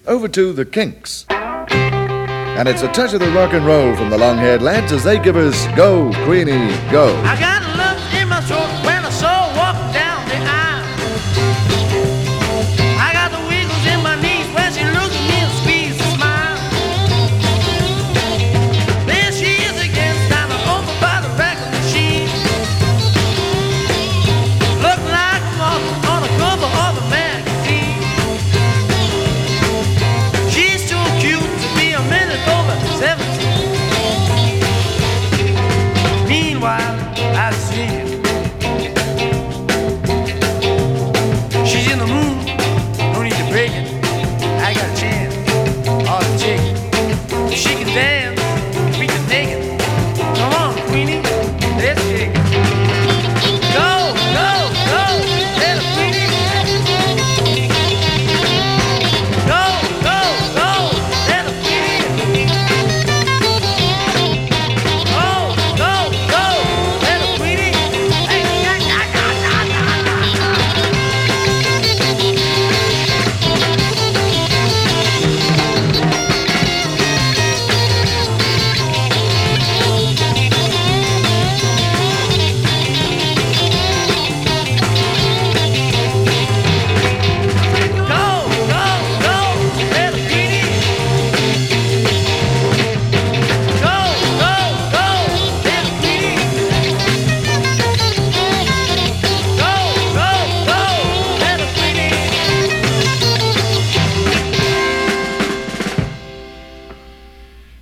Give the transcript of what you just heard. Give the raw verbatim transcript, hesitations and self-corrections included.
over to the Kinks. And it's a touch of the rock and roll from the long-haired lads as they give us Go, Queenie, Go. I got